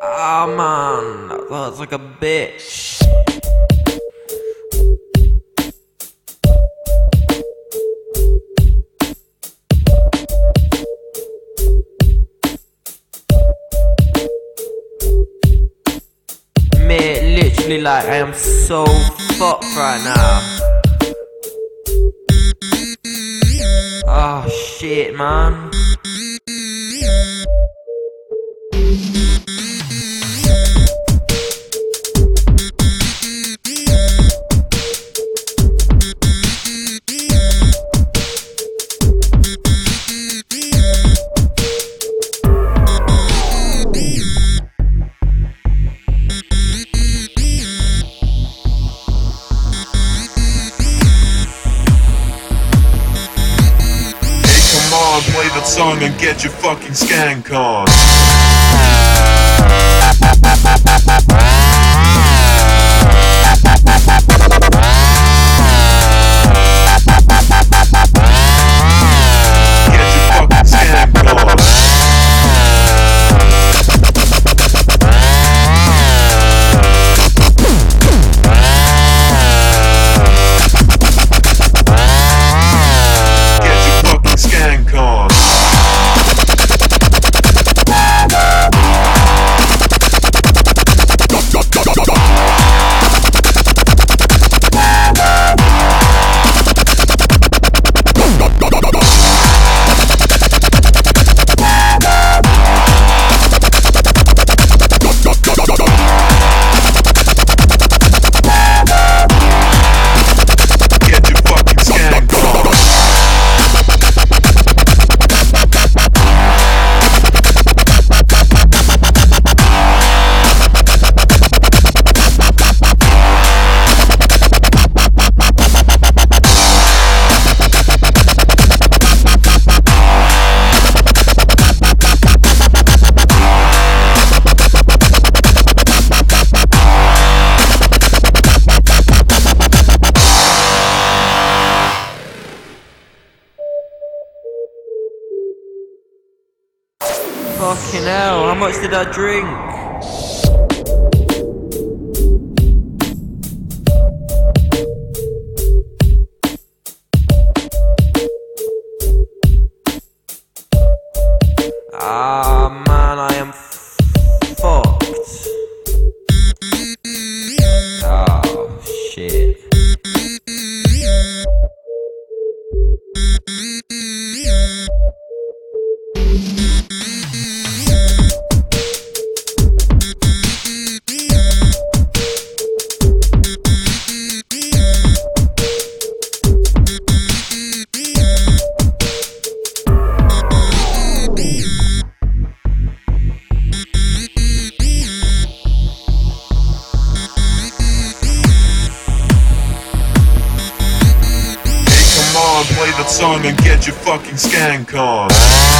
Ah man, that hurts like a bitch. Mate, literally like I am so fucked right now. Oh shit, man. Play that song and get your fucking skank on. Get your fucking skank on. Get your fucking skank on. Fucking hell, how much did I drink? Ah man, I am fucked. Oh shit. Play that song and get your fucking skank on.